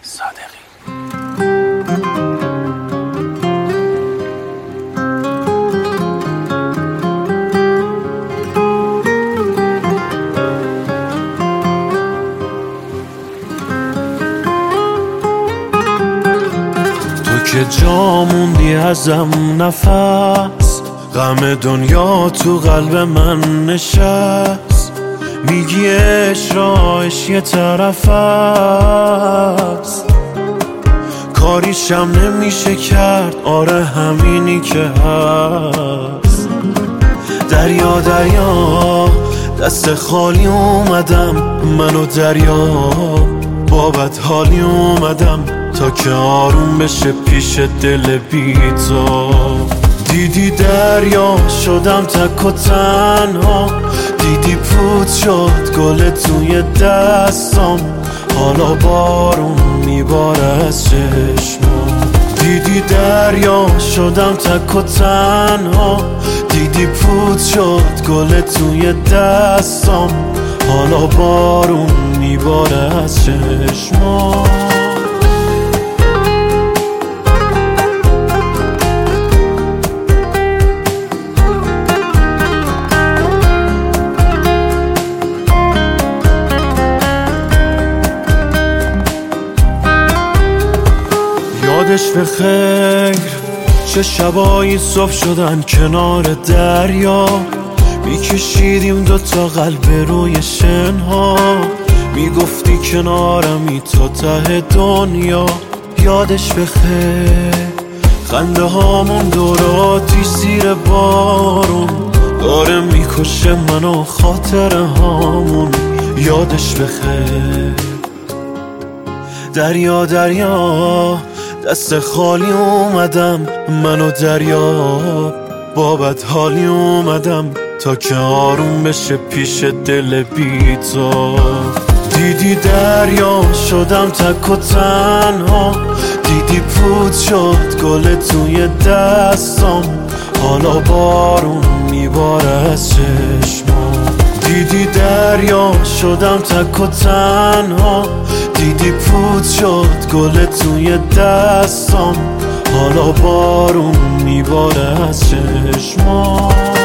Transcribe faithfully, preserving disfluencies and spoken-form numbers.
صادقی. تو که جا موندی ازم نفس، غم دنیا تو قلب من نشست. میگی عشق را عشق یه طرف است، کاریشم نمیشه کرد، آره همینی که هست. دریا دریا دست خالی اومدم، منو دریا بابت حالی اومدم، تا که آروم بشه پیش دل بی تو. دیدی دریا شدم تک و تنها، دیدی پود شد گل توی دستم، حالا بارون میباره از چشمم. دیدی دریا شدم تک و تنها، دیدی پود شد گل توی دستم، حالا بارون میباره از چشمم. یادش به خیر چه شبایی صبح شدن کنار دریا، میکشیدیم دوتا قلب روی شنها، میگفتی کنارمی تا ته دنیا. یادش به خیر خنده هامون دوراتی زیر بارون، داره میکشه منو خاطره هامون. یادش به خیر دریا دریا دست خالی اومدم، منو دریا بابت حالی اومدم، تا که آروم بشه پیش دل بی تو. دیدی دریا شدم تک و تنها، دیدی پود شد گل توی دستم، حالا بارون میباره از چشمم. دیدی دریا شدم تک و تنها، دیدی پود شد گل توی دستم، حالا بارون میباره از چشمم.